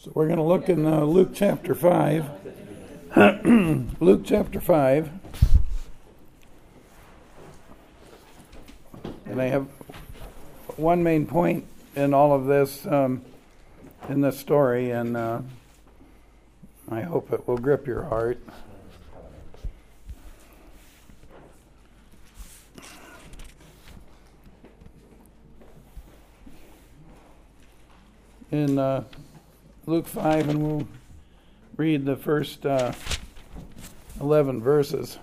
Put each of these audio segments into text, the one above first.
So we're going to look in Luke chapter 5. Luke chapter 5. And I have one main point in all of this, in this story, and I hope it will grip your heart. In Luke 5, and we'll read the first 11 verses.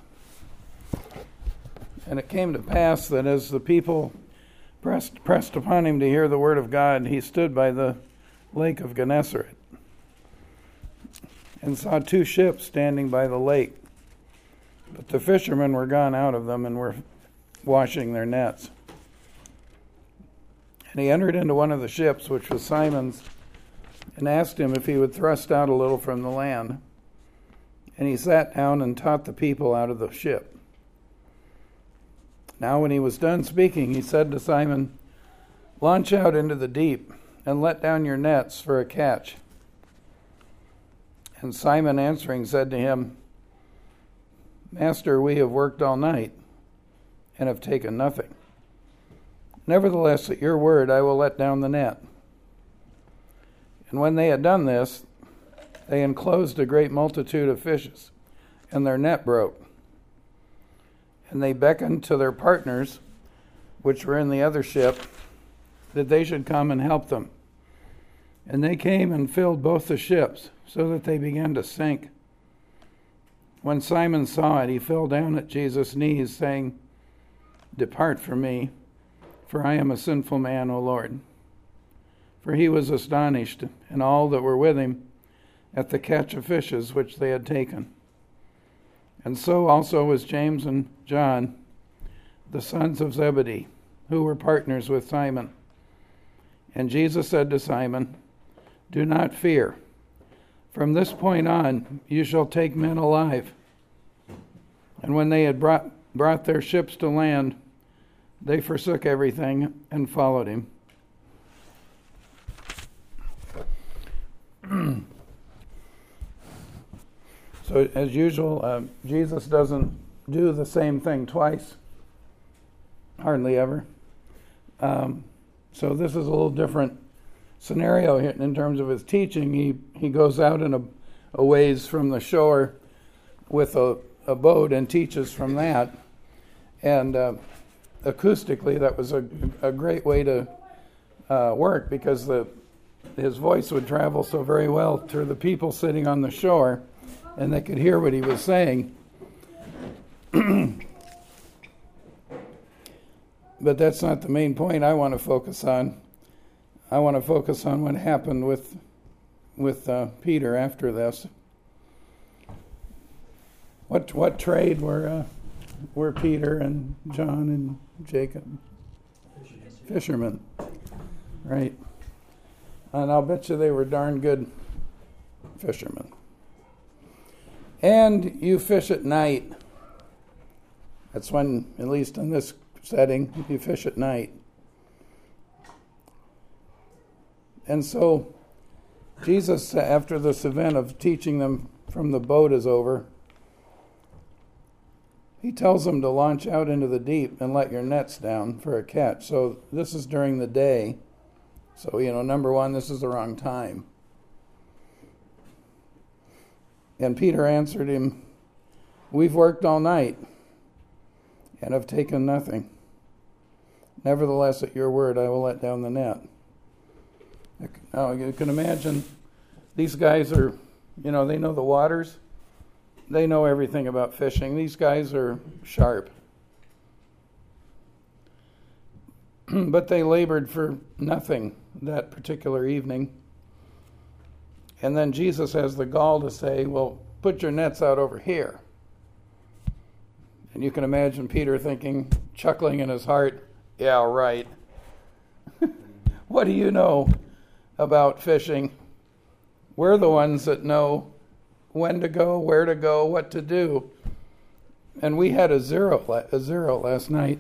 And it came to pass that as the people pressed upon him to hear the word of God, he stood by the lake of Gennesaret and saw two ships standing by the lake. But the fishermen were gone out of them and were washing their nets. And he entered into one of the ships, which was Simon's, and asked him if he would thrust out a little from the land. And he sat down and taught the people out of the ship. Now when he was done speaking, he said to Simon, "Launch out into the deep, and let down your nets for a catch." And Simon answering said to him, "Master, we have worked all night, and have taken nothing. Nevertheless, at your word I will let down the net." And when they had done this, they enclosed a great multitude of fishes, and their net broke. And they beckoned to their partners, which were in the other ship, that they should come and help them. And they came and filled both the ships, so that they began to sink. When Simon saw it, he fell down at Jesus' knees, saying, "Depart from me, for I am a sinful man, O Lord." For he was astonished, and all that were with him, at the catch of fishes which they had taken. And so also was James and John, the sons of Zebedee, who were partners with Simon. And Jesus said to Simon, "Do not fear. From this point on you shall take men alive." And when they had brought their ships to land, they forsook everything and followed him. So as usual, Jesus doesn't do the same thing twice, hardly ever. So this is a little different scenario here in terms of his teaching. He goes out in a ways from the shore with a boat and teaches from that. And acoustically, that was a great way to work, because his voice would travel so very well to the people sitting on the shore, and they could hear what he was saying. But that's not the main point I want to focus on. I want to focus on what happened with Peter after this. What trade were Peter and John and Jacob? Fishermen. Right. And I'll bet you they were darn good fishermen. And you fish at night. That's when, at least in this setting, you fish at night. And so Jesus, after this event of teaching them from the boat is over, he tells them to launch out into the deep and let your nets down for a catch. So this is during the day. So, number one, this is the wrong time. And Peter answered him, "We've worked all night and have taken nothing. Nevertheless, at your word, I will let down the net." Now, you can imagine these guys are, they know the waters. They know everything about fishing. These guys are sharp. But they labored for nothing that particular evening. And then Jesus has the gall to say, "Well, put your nets out over here." And you can imagine Peter thinking, chuckling in his heart, "Yeah, right. What do you know about fishing? We're the ones that know when to go, where to go, what to do. And we had a zero last night.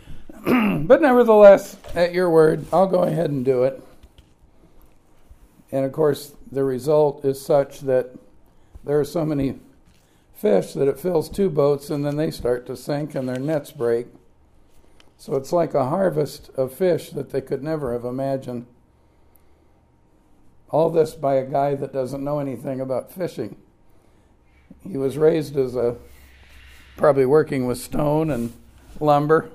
But nevertheless, at your word, I'll go ahead and do it." And of course, the result is such that there are so many fish that it fills 2 boats, and then they start to sink and their nets break. So it's like a harvest of fish that they could never have imagined. All this by a guy that doesn't know anything about fishing. He was raised as probably working with stone and lumber.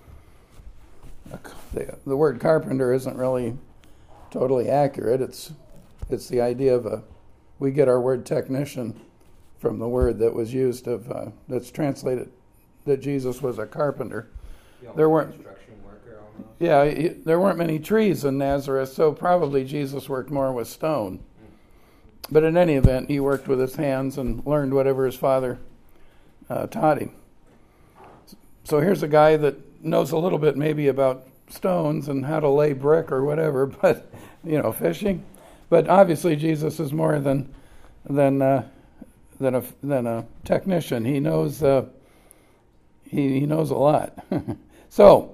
The word carpenter isn't really totally accurate. It's the idea of we get our word technician from the word that was used that's translated that Jesus was a carpenter. There weren't construction worker almost. Yeah, there weren't many trees in Nazareth, so probably Jesus worked more with stone. But in any event, he worked with his hands and learned whatever his father taught him. So here's a guy that knows a little bit maybe about stones and how to lay brick or whatever, but fishing. But obviously Jesus is more than a technician. He knows he knows a lot. So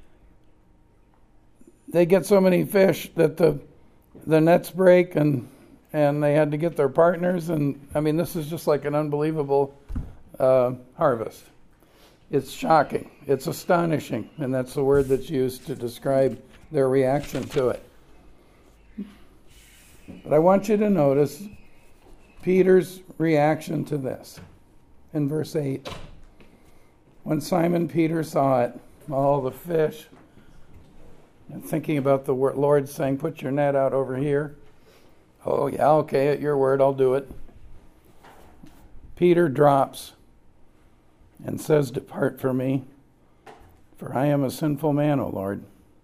they get so many fish that the nets break and they had to get their partners, and I mean this is just like an unbelievable harvest. It's shocking. It's astonishing, and that's the word that's used to describe their reaction to it. But I want you to notice Peter's reaction to this in verse 8. When Simon Peter saw it, all the fish, and thinking about the Lord saying, put your net out over here. Oh, yeah, okay, at your word, I'll do it. Peter drops and says, depart from me, for I am a sinful man, O Lord.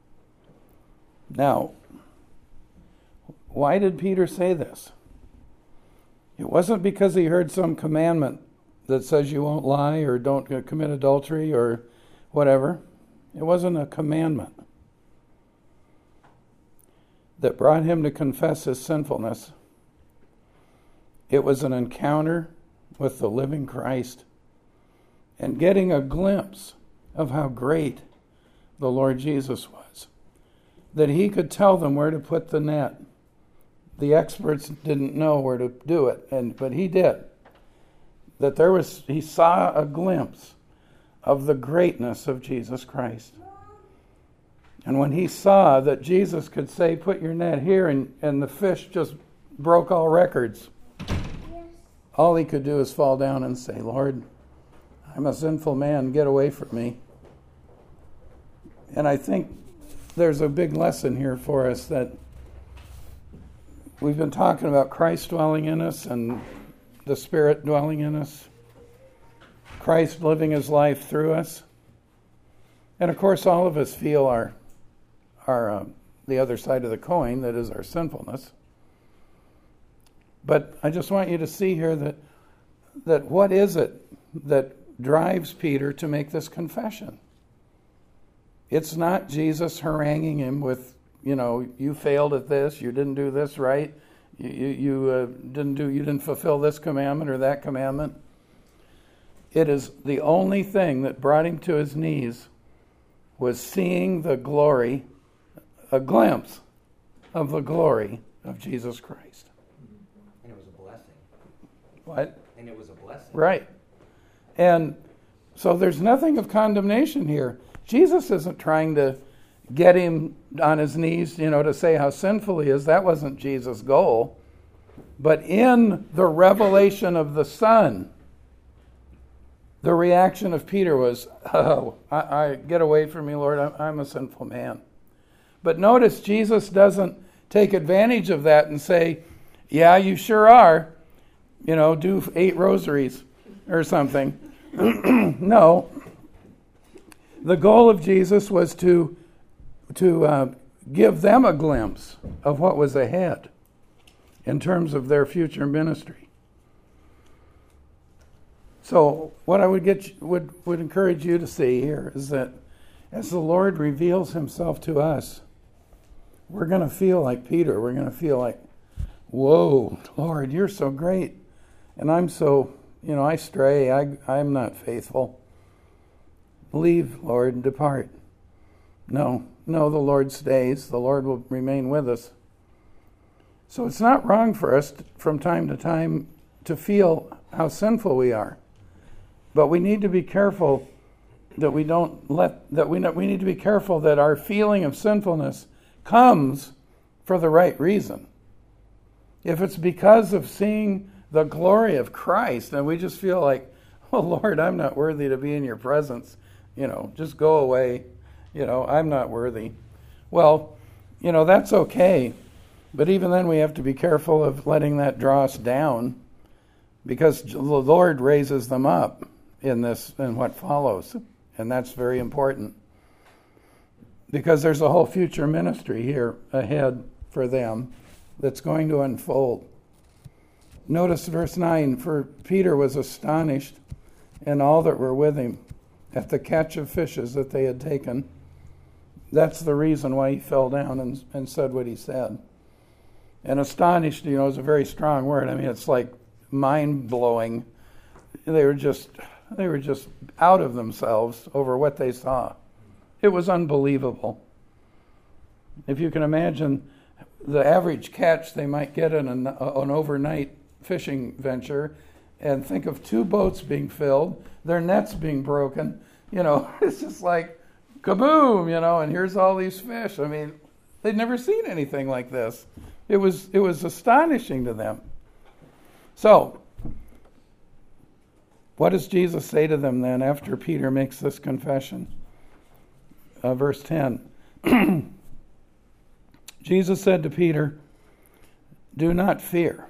Now, why did Peter say this? It wasn't because he heard some commandment that says you won't lie or don't commit adultery or whatever. It wasn't a commandment that brought him to confess his sinfulness. It was an encounter with the living Christ and getting a glimpse of how great the Lord Jesus was, that he could tell them where to put the net. The experts didn't know where to do it, but he did. He saw a glimpse of the greatness of Jesus Christ. And when he saw that Jesus could say, put your net here, and the fish just broke all records, all he could do is fall down and say, Lord, I'm a sinful man, get away from me. And I think there's a big lesson here for us that we've been talking about Christ dwelling in us and the Spirit dwelling in us, Christ living his life through us. And of course, all of us feel our the other side of the coin, that is our sinfulness. But I just want you to see here that what is it that drives Peter to make this confession? It's not Jesus haranguing him with, you failed at this, you didn't do this right, you didn't fulfill this commandment or that commandment. It is the only thing that brought him to his knees was seeing the glory, a glimpse of the glory of Jesus Christ. And it was a blessing. What? And it was a blessing. Right. And so there's nothing of condemnation here. Jesus isn't trying to get him on his knees, to say how sinful he is. That wasn't Jesus' goal. But in the revelation of the Son, the reaction of Peter was, I get away from me, Lord, I'm a sinful man. But notice Jesus doesn't take advantage of that and say, yeah, you sure are. Do 8 rosaries or something. No. The goal of Jesus was to give them a glimpse of what was ahead in terms of their future ministry. So what I would encourage you to see here is that as the Lord reveals himself to us, we're going to feel like Peter. We're going to feel like, whoa, Lord, you're so great. And I'm so, I stray. I'm not faithful. Leave, Lord, and depart. No, the Lord stays. The Lord will remain with us. So it's not wrong for us from time to time to feel how sinful we are. But we need to be careful that we need to be careful that our feeling of sinfulness comes for the right reason. If it's because of seeing the glory of Christ and we just feel like, oh Lord, I'm not worthy to be in your presence, just go away, I'm not worthy. Well, that's okay. But even then we have to be careful of letting that draw us down, because the Lord raises them up in what follows. And that's very important, because there's a whole future ministry here ahead for them that's going to unfold. Notice verse 9, for Peter was astonished, and all that were with him, at the catch of fishes that they had taken. That's the reason why he fell down and said what he said. And astonished, is a very strong word. I mean, it's like mind-blowing. They were just out of themselves over what they saw. It was unbelievable. If you can imagine the average catch they might get in an overnight fishing venture, and think of 2 boats being filled, their nets being broken, it's just like kaboom, and here's all these fish. I mean, they'd never seen anything like this. It was astonishing to them. So, what does Jesus say to them then after Peter makes this confession? Verse 10. Jesus said to Peter, "Do not fear.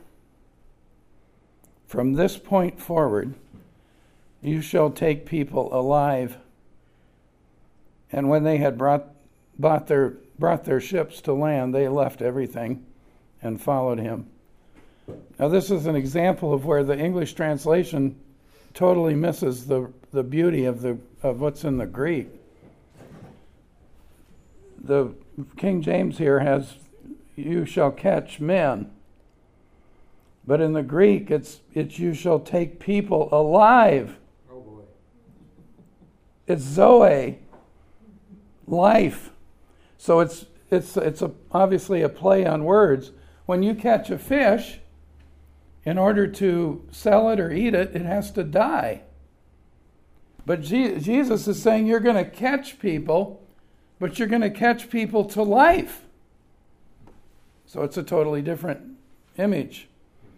From this point forward, you shall take people alive." And when they had brought their ships to land, they left everything and followed him. Now, this is an example of where the English translation totally misses the beauty of what's in the Greek. The King James here has, "You shall catch men." But in the Greek, it's "you shall take people alive." Oh boy. It's Zoe, life. So it's obviously a play on words. When you catch a fish, in order to sell it or eat it, it has to die. But Jesus is saying you're going to catch people, but you're going to catch people to life. So it's a totally different image.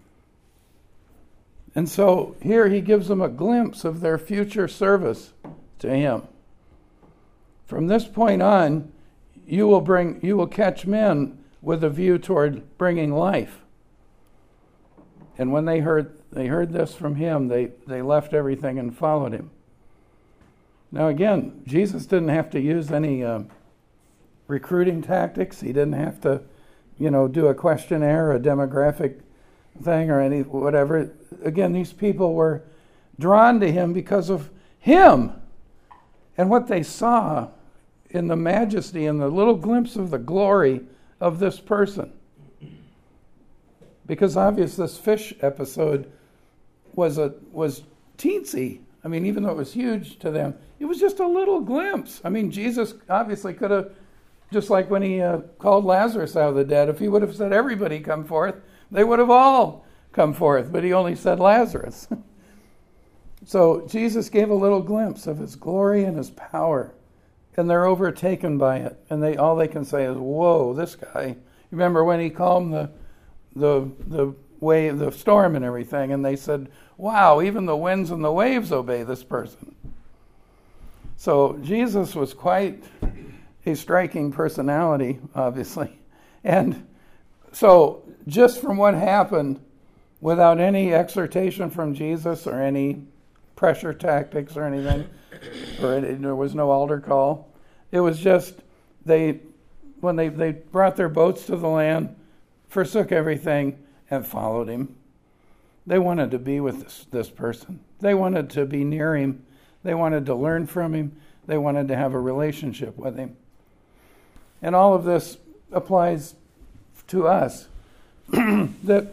And so here he gives them a glimpse of their future service to him. From this point on, you will catch men with a view toward bringing life. And when they heard this from him, they left everything and followed him. Now again, Jesus didn't have to use any recruiting tactics. He didn't have to, do a questionnaire, a demographic thing, or any whatever. Again, these people were drawn to him because of him and what they saw in the majesty and the little glimpse of the glory of this person. Because obviously this fish episode was teensy. I mean, even though it was huge to them, it was just a little glimpse. I mean, Jesus obviously could have, just like when he called Lazarus out of the dead, if he would have said everybody come forth, they would have all come forth, but he only said Lazarus. So Jesus gave a little glimpse of his glory and his power, and they're overtaken by it. And all they can say is, "Whoa, this guy!" Remember when he calmed the wave, the storm, and everything, and they said, "Wow, even the winds and the waves obey this person." So Jesus was quite a striking personality, obviously, and so just from what happened, without any exhortation from Jesus or any pressure tactics or anything, there was no altar call. It was just when they brought their boats to the land, forsook everything and followed him. They wanted to be with this person. They wanted to be near him. They wanted to learn from him. They wanted to have a relationship with him. And all of this applies to us. That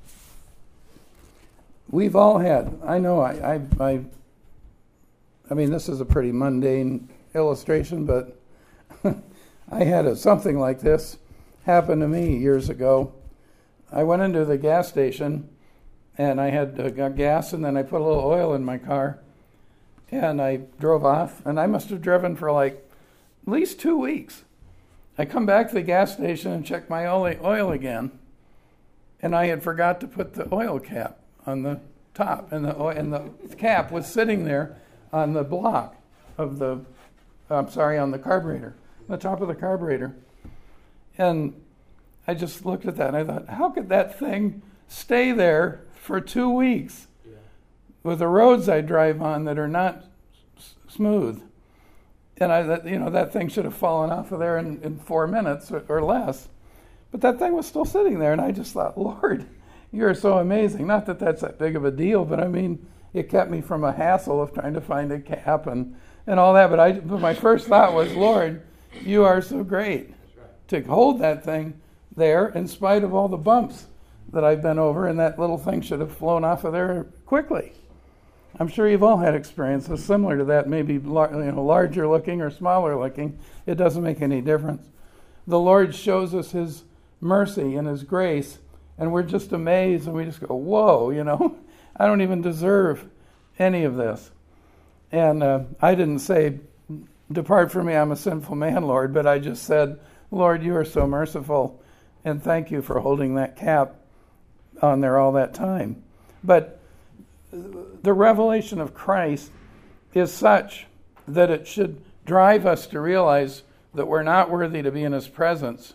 we've all had. I know I mean, this is a pretty mundane illustration, but I had something like this happen to me years ago. I went into the gas station, and I had got gas, and then I put a little oil in my car, and I drove off, and I must have driven for like at least 2 weeks. I come back to the gas station and check my oil again, and I had forgot to put the oil cap on the top, and the cap was sitting there on the block of on the carburetor, the top of the carburetor. And I just looked at that and I thought, how could that thing stay there for 2 weeks with the roads I drive on that are not smooth? And that thing should have fallen off of there in 4 minutes or less. But that thing was still sitting there, and I just thought, Lord, you're so amazing. Not that that's that big of a deal, but I mean, it kept me from a hassle of trying to find a cap and all that. But my first thought was, Lord, you are so great to hold that thing there in spite of all the bumps that I've been over, and that little thing should have flown off of there quickly. I'm sure you've all had experiences similar to that, maybe larger looking or smaller looking. It doesn't make any difference. The Lord shows us His mercy and His grace, and we're just amazed, and we just go, whoa, I don't even deserve any of this. And I didn't say, depart from me, I'm a sinful man, Lord, but I just said, Lord, you are so merciful, and thank you for holding that cap on there all that time. But the revelation of Christ is such that it should drive us to realize that we're not worthy to be in His presence.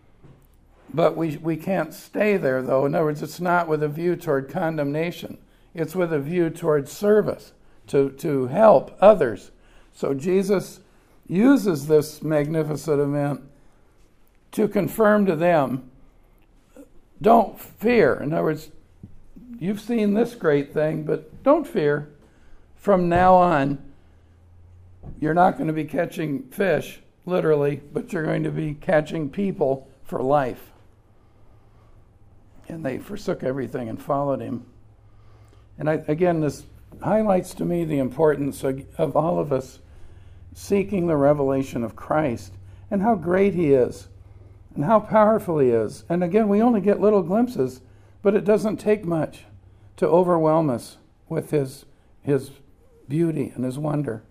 But we can't stay there, though. In other words, it's not with a view toward condemnation. It's with a view toward service, to help others. So Jesus uses this magnificent event to confirm to them, don't fear. In other words, you've seen this great thing, but don't fear. From now on, you're not going to be catching fish, literally, but you're going to be catching people for life. And they forsook everything and followed Him. And again, this highlights to me the importance of all of us seeking the revelation of Christ and how great He is and how powerful He is. And again, we only get little glimpses, but it doesn't take much to overwhelm us with His beauty and His wonder.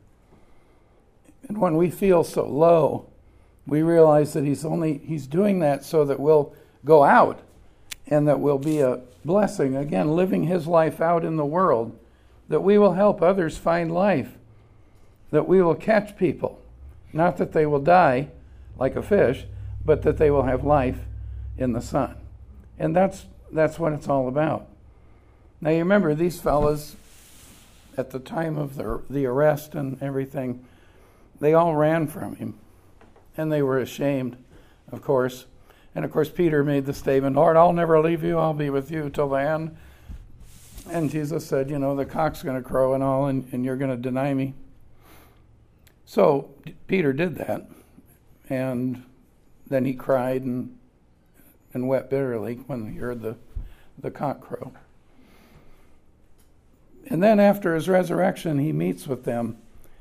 And when we feel so low, we realize that He's doing that so that we'll go out and that we'll be a blessing, again, living His life out in the world, that we will help others find life, that we will catch people, not that they will die like a fish, but that they will have life in the Son. And that's what it's all about. Now you remember, these fellas, at the time of the arrest and everything, they all ran from Him. And they were ashamed, of course. And of course, Peter made the statement, Lord, I'll never leave you. I'll be with you till the end. And Jesus said, the cock's going to crow and all, and you're going to deny me. So Peter did that. And then he cried and wept bitterly when he heard the cock crow. And then after His resurrection, He meets with them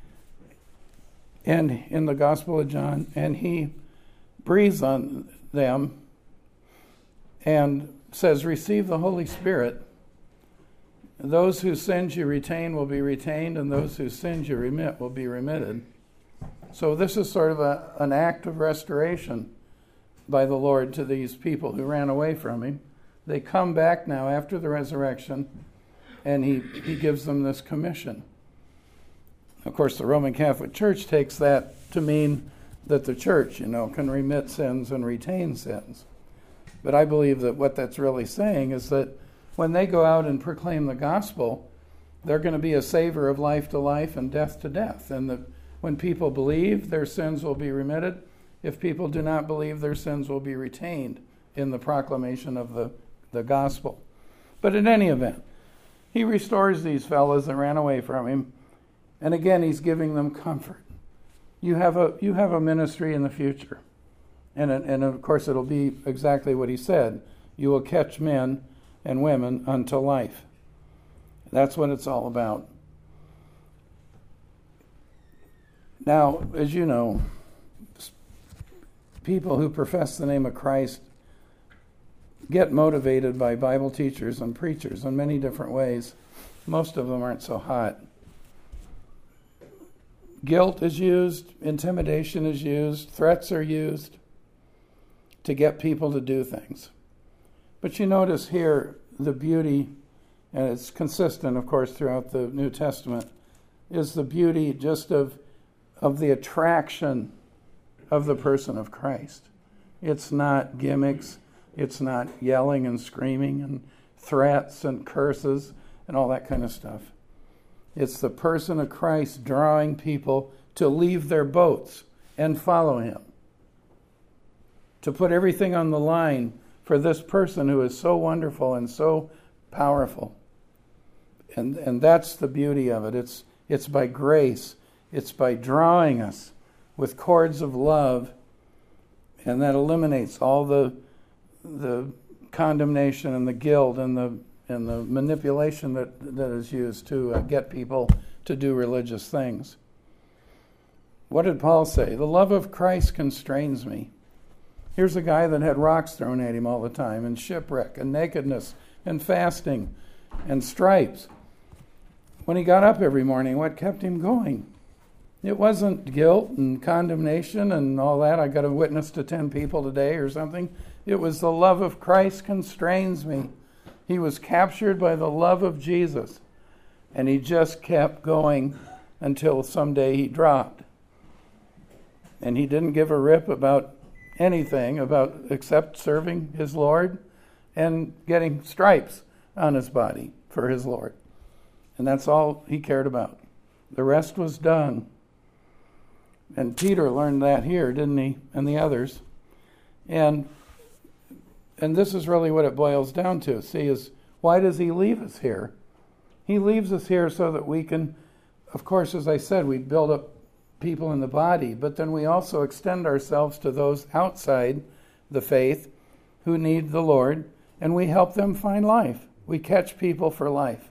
and in the Gospel of John, and He breathes on them and says, receive the Holy Spirit. Those whose sins you retain will be retained, and those whose sins you remit will be remitted. So this is sort of an act of restoration by the Lord to these people who ran away from Him. They come back now after the resurrection, and he gives them this commission. Of course, the Roman Catholic Church takes that to mean that the church, can remit sins and retain sins. But I believe that what that's really saying is that when they go out and proclaim the gospel, they're going to be a savor of life to life and death to death. And that when people believe, their sins will be remitted. If people do not believe, their sins will be retained in the proclamation of the gospel. But in any event, He restores these fellows that ran away from Him. And again, He's giving them comfort. You have a ministry in the future. And of course, it'll be exactly what He said. You will catch men and women unto life. That's what it's all about. Now, as you know, people who profess the name of Christ get motivated by Bible teachers and preachers in many different ways. Most of them aren't so hot. Guilt is used, intimidation is used, threats are used to get people to do things. But you notice here the beauty, and it's consistent, of course, throughout the New Testament, is the beauty just of the attraction of the person of Christ. It's not gimmicks. It's not yelling and screaming and threats and curses and all that kind of stuff. It's the person of Christ drawing people to leave their boats and follow him. To put everything on the line for this person who is so wonderful and so powerful. And that's the beauty of it. It's by grace. It's by drawing us with cords of love, and that eliminates all the condemnation and the guilt and the manipulation that is used to get people to do religious things. What did Paul say? The love of Christ constrains me. Here's a guy that had rocks thrown at him all the time, and shipwreck, and nakedness, and fasting, and stripes. When he got up every morning, what kept him going? It wasn't guilt and condemnation and all that. I got to witness to 10 people today or something. It was the love of Christ constrains me. He was captured by the love of Jesus, and he just kept going until someday he dropped. And he didn't give a rip about anything except serving his Lord and getting stripes on his body for his Lord. And that's all he cared about. The rest was done. And Peter learned that here, didn't he? And the others. And this is really what it boils down to. See, is why does he leave us here? He leaves us here so that we can, of course, as I said, we build up people in the body, but then we also extend ourselves to those outside the faith who need the Lord, and we help them find life. We catch people for life.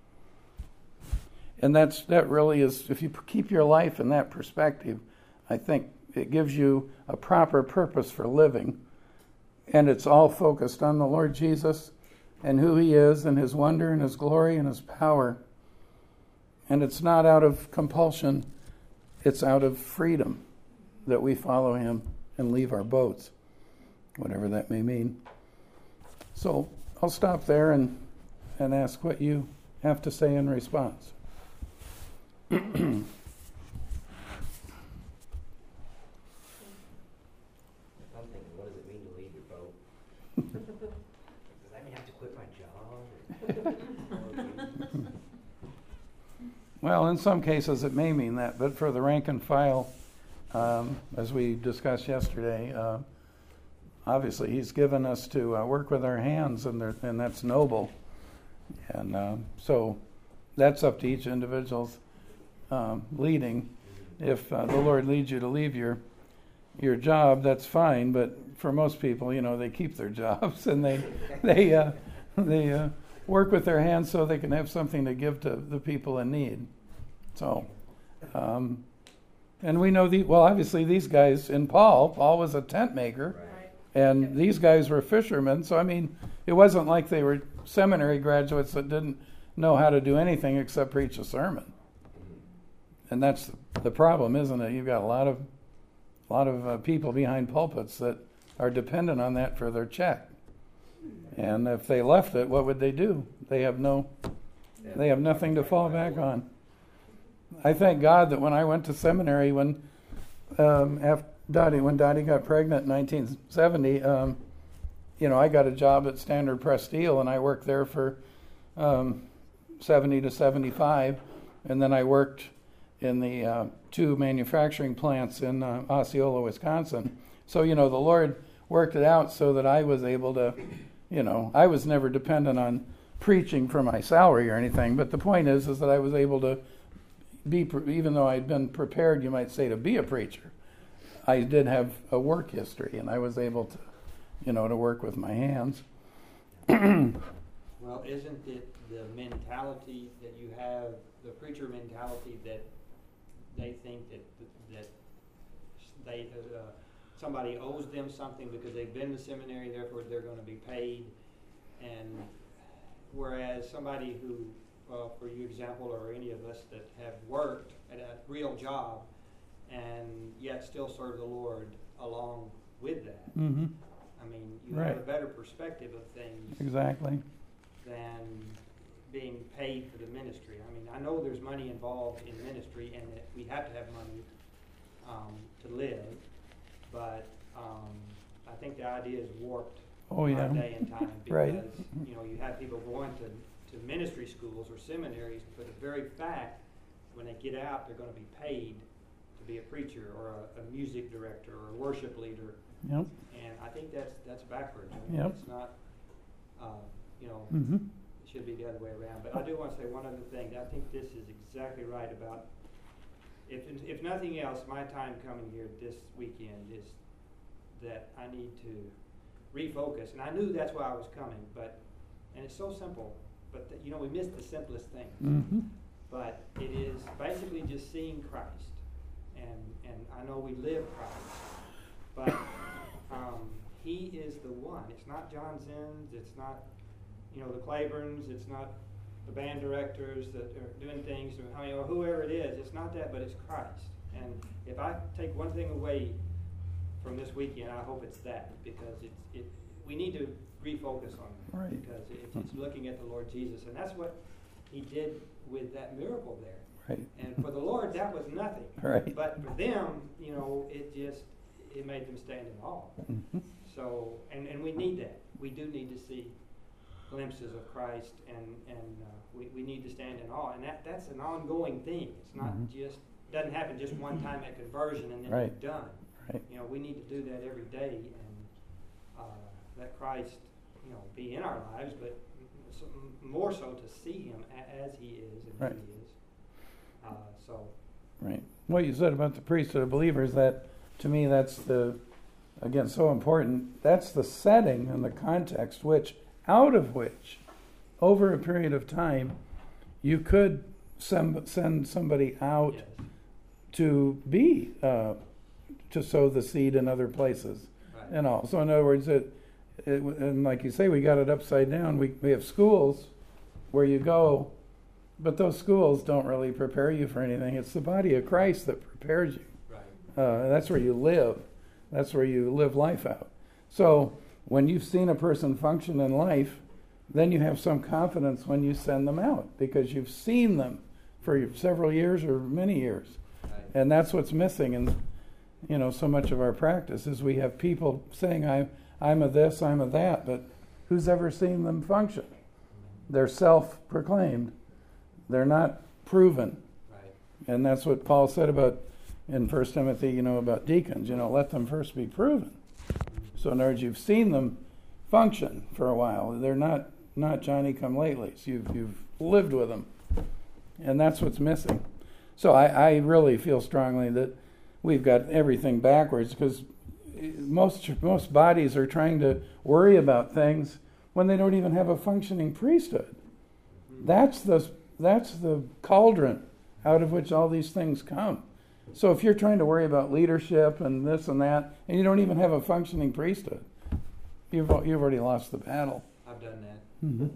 And that really is, if you keep your life in that perspective, I think it gives you a proper purpose for living. And it's all focused on the Lord Jesus and who he is and his wonder and his glory and his power. And it's not out of compulsion, it's out of freedom that we follow him and leave our boats, whatever that may mean. So I'll stop there and ask what you have to say in response. I'm thinking, what does it mean to leave your boat? Does that mean I have to quit my job? Well, in some cases it may mean that, but for the rank and file, as we discussed yesterday, obviously he's given us to work with our hands, and that's noble. And so that's up to each individual's leading. If the Lord leads you to leave your job, that's fine. But for most people, they keep their jobs and they work with their hands so they can have something to give to the people in need. So, and we know obviously these guys in Paul was a tent maker, and these guys were fishermen. So I mean, it wasn't like they were seminary graduates that didn't know how to do anything except preach a sermon. And that's the problem, isn't it? You've got a lot of people behind pulpits that are dependent on that for their check. And if they left it, what would they do? They have nothing to fall back on. I thank God that when I went to seminary, when Dottie got pregnant in 1970, I got a job at Standard Press Steel, and I worked there for 70 to 75, and then I worked in the 2 manufacturing plants in Osceola, Wisconsin. So, the Lord worked it out so that I was able to, I was never dependent on preaching for my salary or anything. But the point is that I was able to be, even though I'd been prepared, you might say, to be a preacher, I did have a work history, and I was able to, to work with my hands. Well, isn't it the mentality that you have, the preacher mentality, that they think that they somebody owes them something because they've been to seminary, therefore they're going to be paid. And whereas somebody who, for you example, or any of us that have worked at a real job and yet still serve the Lord along with that, Mm-hmm. I mean, you Right. have a better perspective of things Exactly. than being paid for the ministry. I mean, I know there's money involved in ministry and that we have to have money to live, but I think the idea is warped Oh, in yeah. our day and time because Right. you have people going to ministry schools or seminaries for the very fact when they get out they're going to be paid to be a preacher or a music director or a worship leader, Yep. and I think that's backwards. I mean, Yep. it's not Mm-hmm. it should be the other way around. But I do want to say one other thing. I think this is exactly right about, if nothing else, my time coming here this weekend is that I need to refocus. And I knew that's why I was coming, and it's so simple, but we miss the simplest thing. Mm-hmm. But it is basically just seeing Christ. And I know we live Christ, but He is the one. It's not John Zins, it's not the Claibornes, it's not the band directors that are doing things, or whoever it is. It's not that, but it's Christ. And if I take one thing away from this weekend, I hope it's that, because we need to refocus on it. Right. Because it's looking at the Lord Jesus, and that's what He did with that miracle there. Right. And for the Lord, that was nothing. Right. But for them, it made them stand in awe. Mm-hmm. So, and we need that. We do need to see glimpses of Christ, and we need to stand in awe. And that's an ongoing thing. It's not just, doesn't happen just one time at conversion and then Right. it's done. Right. We need to do that every day, and let Christ, be in our lives, but more so to see Him as He is and Right. who He is. Right. What you said about the priesthood of believers, that to me, that's again, so important. That's the setting and the context out of which, over a period of time, you could send somebody out Yes. to be, to sow the seed in other places Right. and all. So in other words, and like you say, we got it upside down. We have schools where you go, but those schools don't really prepare you for anything. It's the body of Christ that prepares you. Right. That's where you live. That's where you live life out. So when you've seen a person function in life, then you have some confidence when you send them out because you've seen them for several years or many years. Right. And that's what's missing in so much of our practice is we have people saying I'm a this, I'm a that, but who's ever seen them function? They're self-proclaimed. They're not proven. Right. And that's what Paul said about in 1 Timothy, about deacons. Let them first be proven. So in other words, you've seen them function for a while. They're not Johnny-come-latelys. You've lived with them. And that's what's missing. So I really feel strongly that we've got everything backwards because most bodies are trying to worry about things when they don't even have a functioning priesthood. That's the cauldron out of which all these things come. So if you're trying to worry about leadership and this and that, and you don't even have a functioning priesthood, you've already lost the battle. I've done that. Mm-hmm.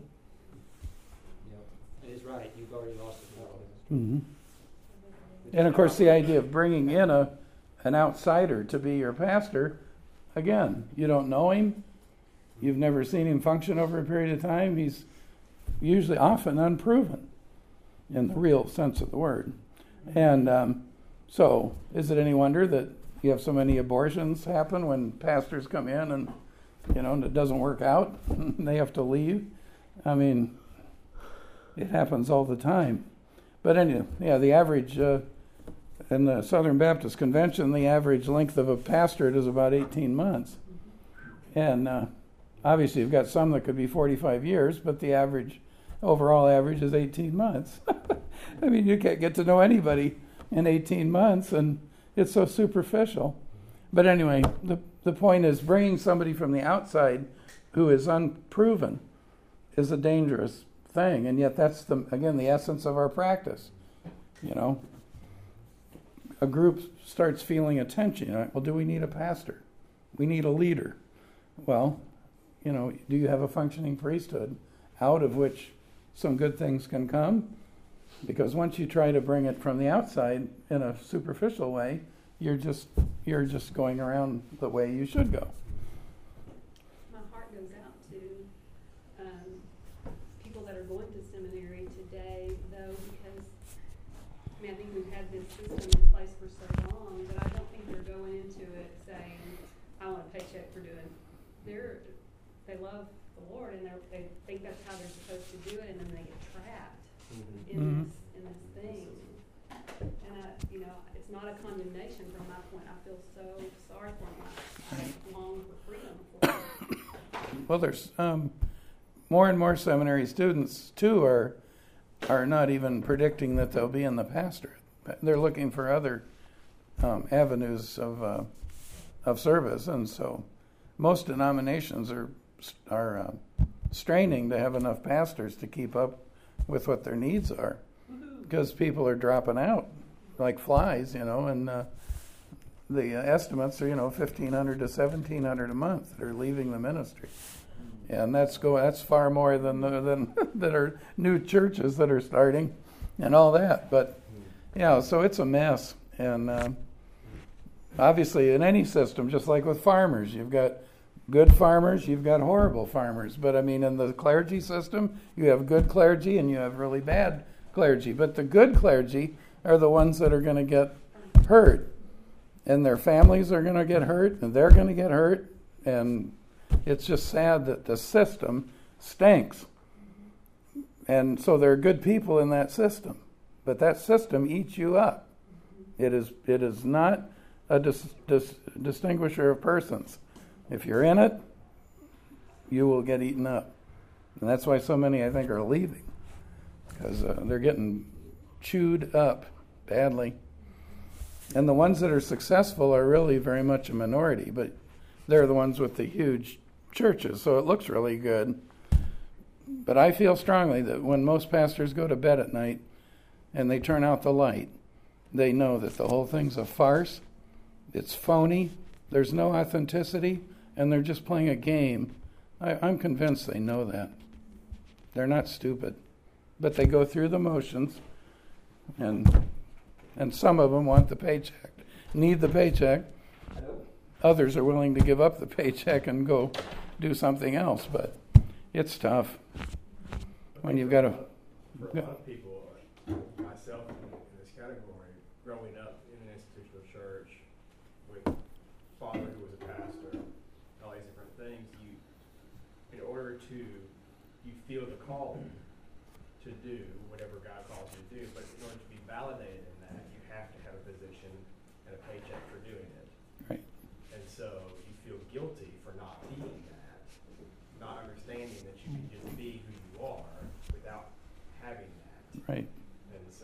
It is right. You've already lost the battle. Mm-hmm. And of course, the idea of bringing in an outsider to be your pastor, again, you don't know him, you've never seen him function over a period of time. He's usually often unproven in the real sense of the word. And so is it any wonder that you have so many abortions happen when pastors come in and it doesn't work out and they have to leave? I mean, it happens all the time. But anyway, the average in the Southern Baptist Convention, the average length of a pastorate is about 18 months. And obviously you've got some that could be 45 years, but the overall average is 18 months. I mean, you can't get to know anybody in 18 months, and it's so superficial. But anyway, the point is bringing somebody from the outside who is unproven is a dangerous thing, and yet that's the essence of our practice. A group starts feeling a tension. Well, do we need a pastor? we need a leader. Well, do you have a functioning priesthood out of which some good things can come? Because once you try to bring it from the outside in a superficial way, you're just going around the way you should go. My heart goes out to people that are going to seminary today, though, because I think we've had this system in place for so long, but I don't think they're going into it saying, I want a paycheck for doing. They love the Lord, and they think that's how they're supposed to do it, and then they get trapped in this thing. And it's not a condemnation from my point. I feel so sorry for them. I long for freedom for them. Well, there's more and more seminary students too are not even predicting that they'll be in the pastorate. They're looking for other avenues of service, and so most denominations are straining to have enough pastors to keep up with what their needs are, because people are dropping out like flies, and the estimates are $1,500 to $1,700 a month that are leaving the ministry, and that's far more than that are new churches that are starting, and all that. But so it's a mess, and obviously in any system, just like with farmers, you've got good farmers, you've got horrible farmers. But in the clergy system, you have good clergy and you have really bad clergy. But the good clergy are the ones that are going to get hurt, and their families are going to get hurt, and they're going to get hurt, and it's just sad that the system stinks. And so there are good people in that system, but that system eats you up. It is not a distinguisher of persons. If you're in it, you will get eaten up. And that's why so many, I think, are leaving, because they're getting chewed up badly. And the ones that are successful are really very much a minority, but they're the ones with the huge churches, so it looks really good. But I feel strongly that when most pastors go to bed at night and they turn out the light, they know that the whole thing's a farce, it's phony, there's no authenticity, and they're just playing a game. I'm convinced they know that. They're not stupid. But they go through the motions, and some of them want the paycheck, need the paycheck. Others are willing to give up the paycheck and go do something else, but it's tough when you've got to... For a lot of people, myself in this category, growing up in an institutional church with a father who was a pastor, all these different things, in order to, you feel the call to do whatever God calls you to do, but in order to be validated in that, you have to have a position and a paycheck for doing it. Right. And so you feel guilty for not being that, not understanding that you can just be who you are without having that. Right. And so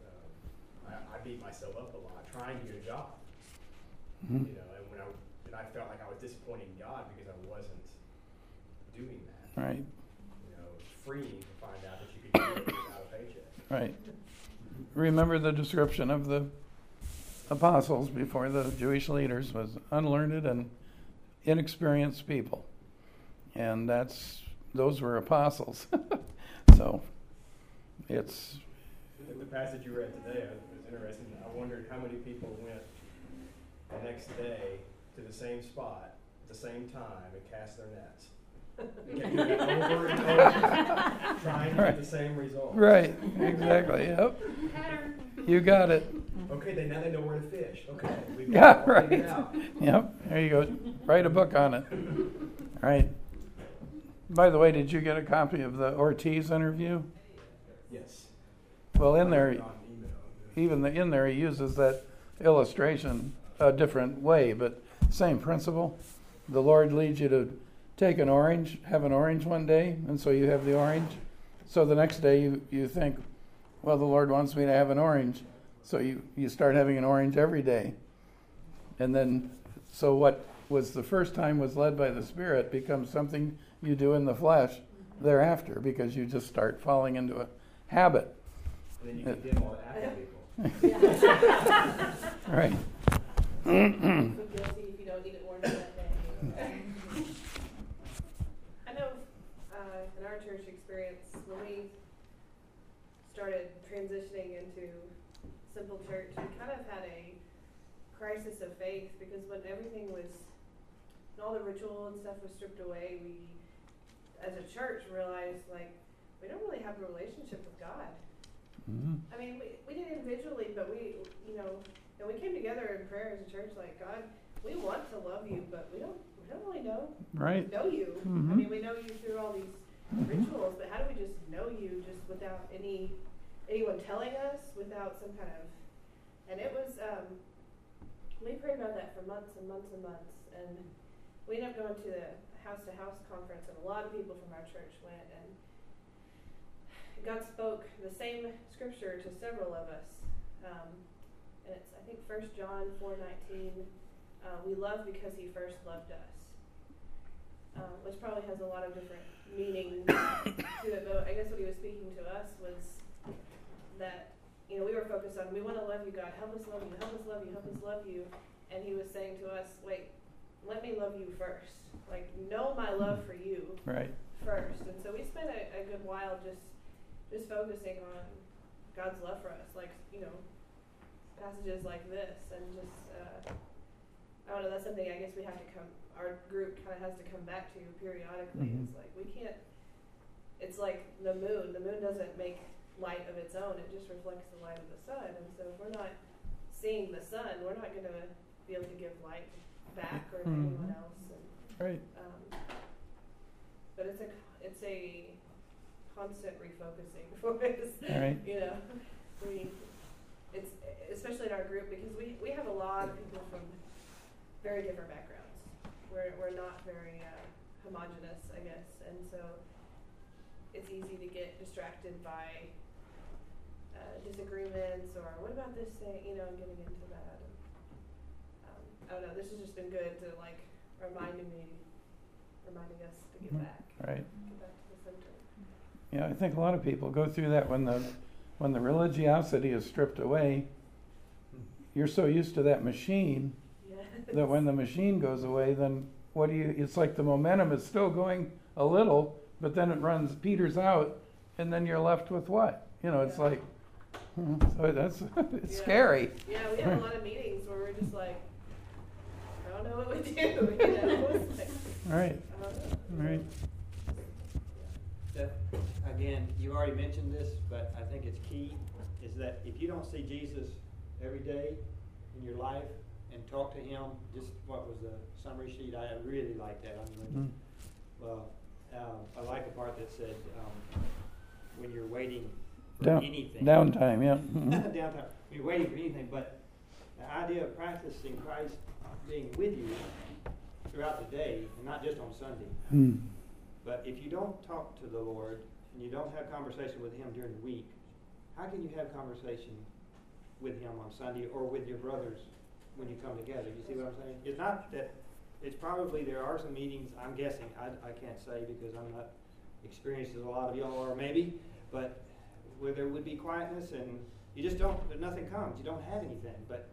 I beat myself up a lot trying to get a job. Mm-hmm. And I felt like I was disappointing God because I wasn't doing that. Right. It's freeing to find out that you could do it without a paycheck. Right. Remember the description of the apostles before the Jewish leaders was unlearned and inexperienced people. And those were apostles. So it's... The passage you read today was interesting. I wondered how many people went the next day to the same spot at the same time and cast their nets. They kept doing it over and over, trying to get the same result. Right, exactly, yep. You got it. Okay, now they know where to fish. Okay, we've Yeah, got it all figured right. out. Yep, there you go. Write a book on it. All right. By the way, did you get a copy of the Ortiz interview? Yes. Well, in there, On email. even in there, he uses that illustration a different way, but same principle. The Lord leads you to take an orange, have an orange one day, and so you have the orange. So the next day you think, well, the Lord wants me to have an orange. So you start having an orange every day. And then, so what was the first time was led by the Spirit becomes something you do in the flesh thereafter, because you just start falling into a habit. And then you condemn all the after people. Right. Feel guilty if you don't eat it orange that day. started transitioning into Simple Church, we kind of had a crisis of faith, because when everything was, when all the ritual and stuff was stripped away, we, as a church, realized, like, we don't really have a relationship with God. Mm-hmm. I mean, we did individually, but we, you know, and we came together in prayer as a church, like, God, we want to love you, but we don't really know you. Mm-hmm. I mean, we know you through all these rituals, but how do we just know you just without anyone telling us, without some kind of, and it was, we prayed about that for months and months and months, and we ended up going to the house-to-house conference, and a lot of people from our church went, and God spoke the same scripture to several of us, and it's, I think, 1 John 4:19, we love because he first loved us, which probably has a lot of different meaning to it, but I guess what he was speaking to us was that, you know, we were focused on, we want to love you, God, help us love you, help us love you, help us love you, and he was saying to us, wait, let me love you first, like, know my love for you first, and so we spent a good while just focusing on God's love for us, like, you know, passages like this, and just, I don't know, that's something I guess we have to our group kind of has to come back to periodically. Mm-hmm. It's like, we can't, it's like the moon doesn't make light of its own, it just reflects the light of the sun, and so if we're not seeing the sun, we're not going to be able to give light back or to anyone else. And, but it's a constant refocusing for us. You know, it's especially in our group, because we have a lot of people from very different backgrounds. We're not very homogenous, I guess, and so it's easy to get distracted by disagreements or what about this thing, you know, getting into that. And, I don't know. This has just been good to, like, reminding us to get back. Get back to the center. Yeah, I think a lot of people go through that when the religiosity is stripped away. You're so used to that machine that when the machine goes away, then it's like the momentum is still going a little, but then it peters out, and then you're left with what? You know, it's like, so it's scary. Yeah, we have a lot of meetings where we're just like, I don't know what we do, you know? It's like, Right. Again, you already mentioned this, but I think it's key, is that if you don't see Jesus every day in your life and talk to him, just what was the summary sheet? I really like that. I like the part that said when you're waiting for anything. Downtime, yeah. Downtime. When you're waiting for anything, but the idea of practicing Christ being with you throughout the day, and not just on Sunday. But if you don't talk to the Lord and you don't have conversation with him during the week, how can you have conversation with him on Sunday or with your brothers when you come together? You see what I'm saying? It's not that, it's probably, there are some meetings, I'm guessing, I can't say because I'm not experienced as a lot of y'all are maybe, but where there would be quietness and you just don't, nothing comes, you don't have anything. But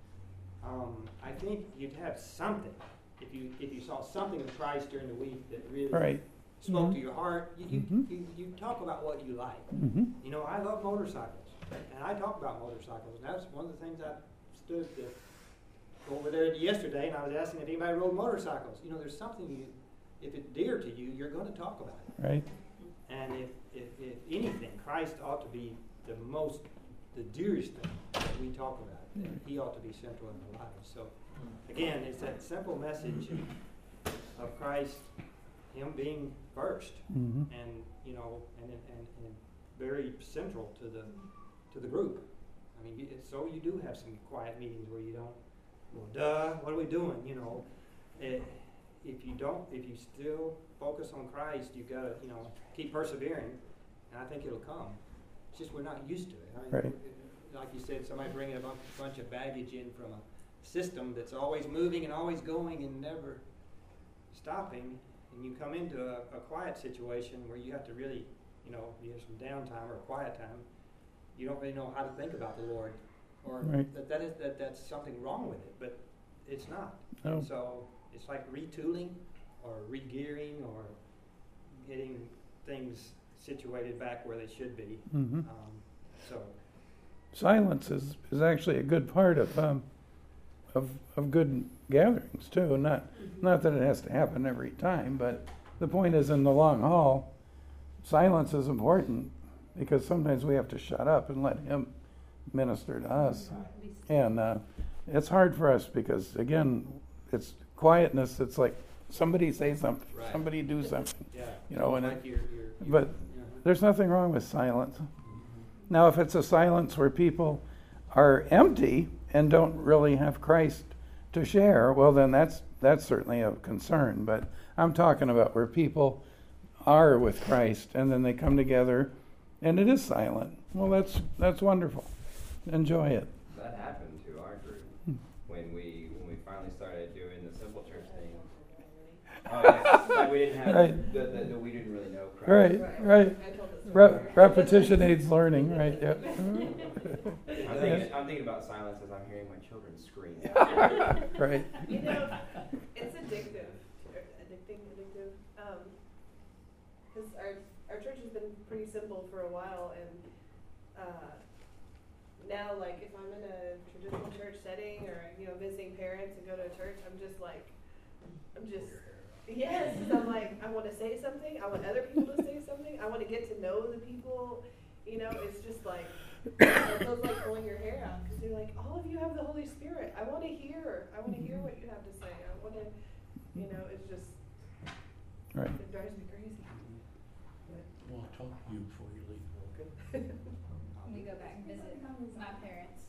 I think you'd have something if you saw something of Christ during the week that really spoke to your heart. You talk about what you like. You know, I love motorcycles, and I talk about motorcycles, and that's one of the things I stood over there yesterday, and I was asking if anybody rode motorcycles. You know, there's something if it's dear to you, you're going to talk about it. Right. And if anything, Christ ought to be the dearest thing that we talk about. And he ought to be central in our lives. So, again, it's that simple message of Christ, him being first, and you know, and very central to the group. I mean, so you do have some quiet meetings where you don't. Well, what are we doing? You know, if you still focus on Christ, you gotta, you know, keep persevering, and I think it'll come. It's just we're not used to it. I mean, like you said, somebody bringing a bunch of baggage in from a system that's always moving and always going and never stopping, and you come into a quiet situation where you have to really, you know, you have some downtime or a quiet time. You don't really know how to think about the Lord, or that's something wrong with it, but it's not. And so it's like retooling or regearing or getting things situated back where they should be. So, silence is actually a good part of good gatherings too. Not that it has to happen every time, but the point is, in the long haul, silence is important because sometimes we have to shut up and let Him minister to us. And it's hard for us because, again, it's quietness. It's like somebody say something, Right. somebody do something, yeah. you know. And Like but there's nothing wrong with silence. Now, if it's a silence where people are empty and don't really have Christ to share, well, then that's certainly a concern. But I'm talking about where people are with Christ and then they come together and it is silent. Well, that's wonderful. Enjoy it. That happened to our group when we finally started doing the simple church thing. Oh, yeah. Like we didn't have Right. the we didn't really know Christ. Right. I told this story. Repetition aids learning, right? Yep. I'm thinking about silence as I'm hearing my children scream. Right. You know, it's addictive. Because our church has been pretty simple for a while, and now, like, if I'm in a traditional church setting or, visiting parents and go to a church, yes, 'cause I'm like, I want to say something, I want other people to say something, I want to get to know the people, it's just like, it feels like pulling your hair out, because they're like, all of you have the Holy Spirit, I want to hear what you have to say, I want to, it's just, Right. it drives me crazy. Well, I'll talk to you before you leave. Let me go back and visit my parents.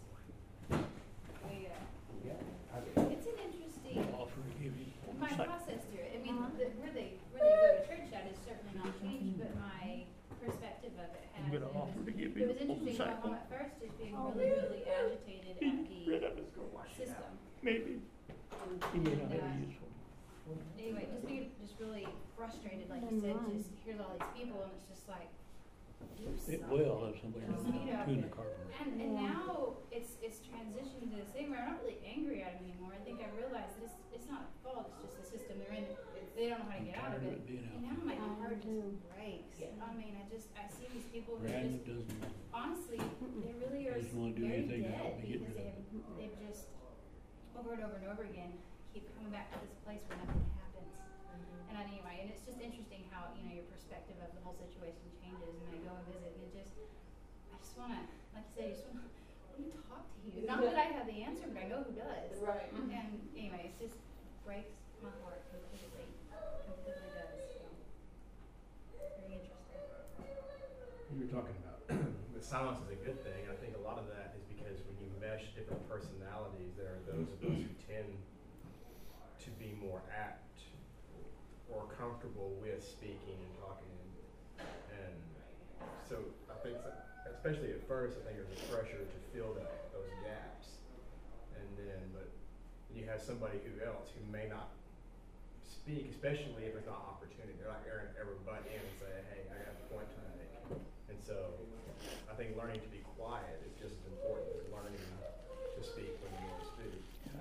It's an interesting, I'll forgive you. my process through it. I mean, where they go to church at is certainly not changed, but my perspective of it has. I'm gonna offer to give It you was the whole interesting. My mom cycle. at first just being really, really agitated at the system. Maybe. You may not have a useful. Anyway, just being really frustrated, like you said, just hear all these people, and it's just like, do It something. will if somebody You know, tune the carpenter. And now it's transitioned to this thing where I'm not really angry at them anymore. I think I realized that it's not a fault, it's just the system they're in. They don't know how to get out of it. And now my heart just breaks. I mean, I see these people who Brandon just, doesn't. honestly, they really are Doesn't wanna do very anything to help dead me get because rid of they've just, over and over and over again, keep coming back to this place where nothing happens. And anyway, and it's just interesting how, your perspective of the whole situation changes, and I go and visit, and I just want to, like you said, I just want to talk to you. Not that I have the answer, but I know who does. Right. And anyway, it just breaks my heart completely. Completely does. So, very interesting. You were talking about the silence is a good thing. I think a lot of that is because when you mesh different personalities, there are those of us who tend to be more apt or comfortable with speaking and talking. And so I think, especially at first, I think there's a pressure to fill those gaps. And then, but you have somebody else who may not speak, especially if there's not opportunity. They're not going to ever butt in and say, hey, I got a point to make. And so I think learning to be quiet is just as important as learning to speak when you want to speak.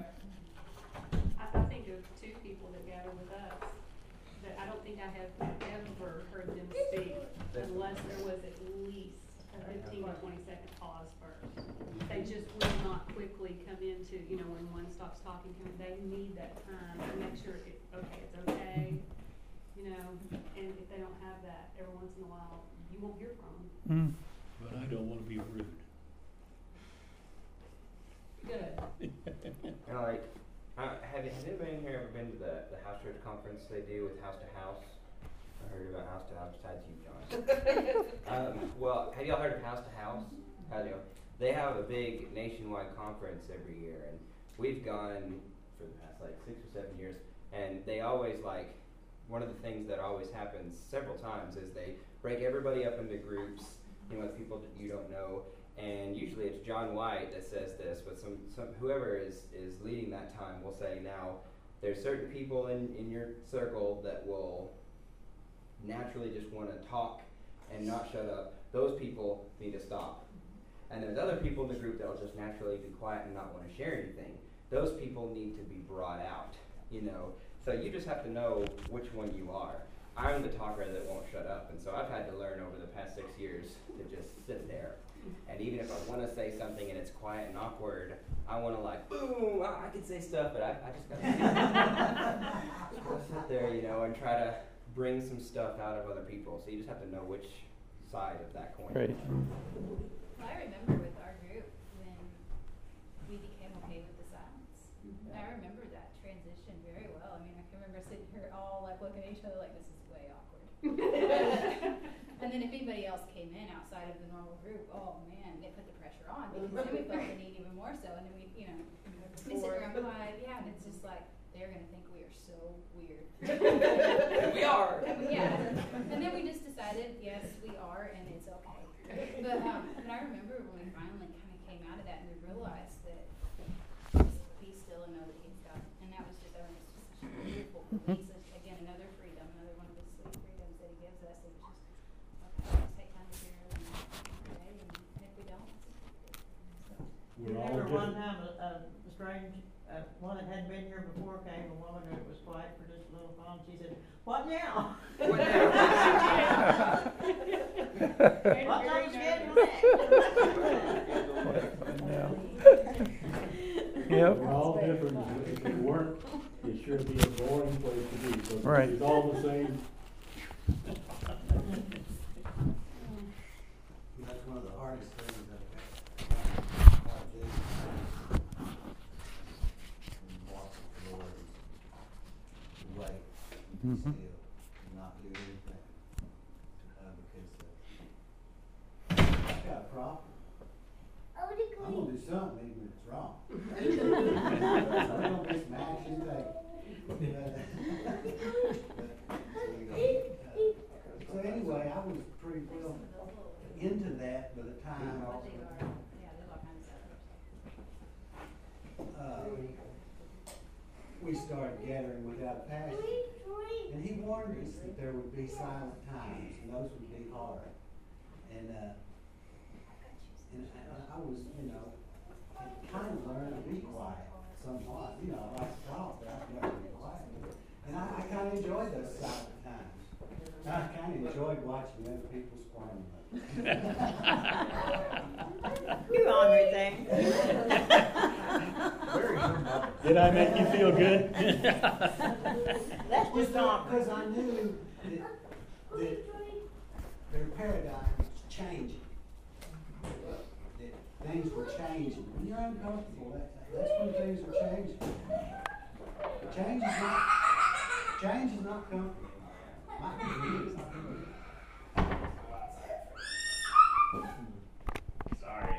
I think of two people that gather with us that I don't think I have ever heard them speak unless there was at least a 15 to 20 second pause first. They just will not quickly come into, when one stops talking to them, they need that time to make sure it's okay, and if they don't have that, every once in a while, you won't hear from them. But I don't want to be rude. Good. All right. Have anybody in here ever been to the house church conference they do with House to House? I heard about House to House besides you, John. Well, have y'all heard of House to House? They have a big nationwide conference every year, and we've gone for the past 6 or 7 years, and they always one of the things that always happens several times is they break everybody up into groups, with people that you don't know. And usually it's John White that says this, but whoever is leading that time will say, now, there's certain people in your circle that will naturally just want to talk and not shut up. Those people need to stop. And there's other people in the group that will just naturally be quiet and not want to share anything. Those people need to be brought out, So you just have to know which one you are. I'm the talker that won't shut up, and so I've had to learn over the past 6 years to just sit there And even if I want to say something and it's quiet and awkward, I want to like, boom, I can say stuff, but I just got to sit there, you know, and try to bring some stuff out of other people. So you just have to know which side of that coin. Right. Well, I remember with our group when we became okay with the silence. I remember that transition very well. I mean, I can remember sitting here all like looking at each other like, this is way awkward. And then if anybody else came in outside of the normal group, oh man, they put the pressure on because then we felt the need even more so. And then we, you know, we sit around quiet, yeah, and it's just like they're gonna think we are so weird. And we are. Yeah. And then we just decided, yes, we are, and it's okay. But I remember when we finally kind of came out of that and we realized that just be still and know that He's God. And that was just, I mean, it's just such a beautiful release. Again, another freedom, another one of the sweet freedoms that He gives us. It was just, okay, let's take time to hear and pray, and if we don't, so. You remember one time a strange, one that hadn't been here before came, a woman who was quiet for just a little while, and she said, "What now?" What now? What's on the schedule next? Yep. We're all different. If you weren't, it sure be a boring place to be. So Right. it's all the same. That's one of the hardest things that I do. Walk with the Lord is to wait, and Mhm. still, and not do anything. Because I've got a problem. I'm gonna do something even if it's wrong. So I don't get smashed anything. So anyway, I was pretty well into that by the time Yeah, there's all kinds of we started gathering without a pastor. And he warned us that there would be silent times, and those would be hard. And I was, you know, kind of learned to be quiet somewhat. You know, I like to talk, but I've never been quiet. And I kind of enjoyed those silent times. I kind of enjoyed watching other people squirm. You ornery thing. Did I make you feel good? That's just ornery. Because I knew that their paradigm was changing. That things were changing. When you're uncomfortable, that's when things are changing. Change is not comfortable. Might be good, it's not good.